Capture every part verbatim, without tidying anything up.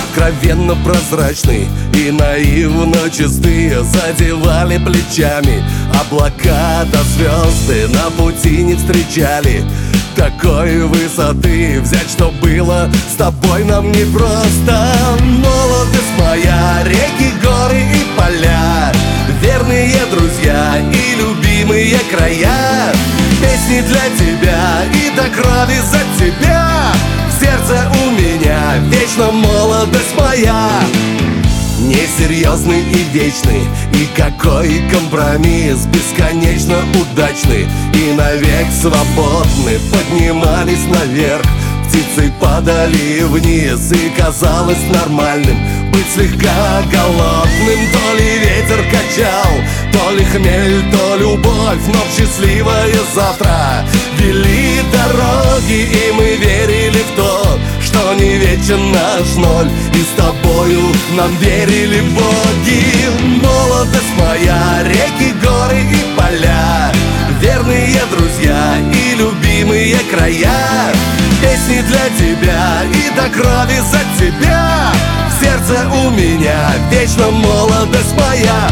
откровенно прозрачный и наивно чистые, задевали плечами облака, да звезды на пути не встречали такой высоты. Взять, что было с тобой, нам не просто. Молодость моя, реки, горы и поля, верные друзья и любимые края. Песни для тебя и до крови за тебя. В сердце у меня вечно молодость моя. Несерьезный и вечный, и какой компромисс, бесконечно удачный и навек свободны. Поднимались наверх, птицы падали вниз, и казалось нормальным быть слегка голодным. То ли ветер качал, то ли хмель, то любовь, но в счастливое завтра вели дороги, и мы верили в то, что не вечен наш ноль, и с тобою нам верили боги. Молодость моя, реки, горы и поля, верные друзья и любимые края. Песни для тебя и до крови за тебя. В сердце у меня вечно молодость моя.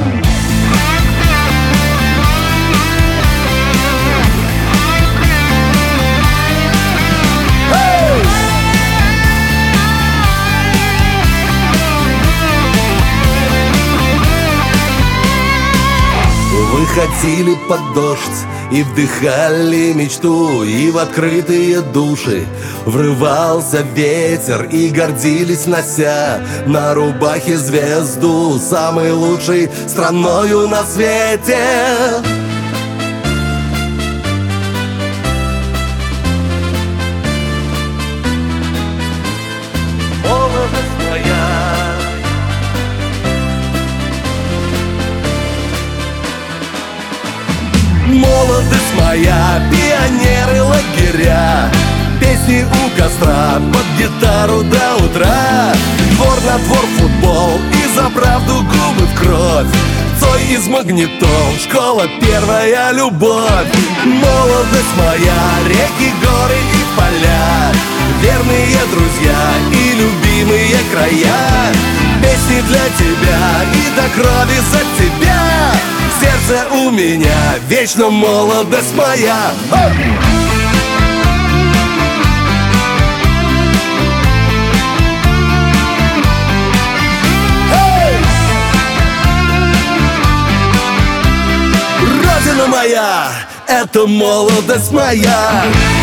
Выходили под дождь и вдыхали мечту, и в открытые души врывался ветер, и гордились, нося на рубахе звезду, самой лучшей страною на свете. Молодость моя, молодость моя, пионеры лагеря, песни у костра, под гитару до утра. Двор на двор футбол, и за правду губы в кровь. Цой из магнитол, школа первая любовь. Молодость моя, реки, горы и поля, верные друзья и любимые края. Песни для тебя и до крови за тебя. В сердце у меня вечно молодость моя. Родина моя, это молодость моя.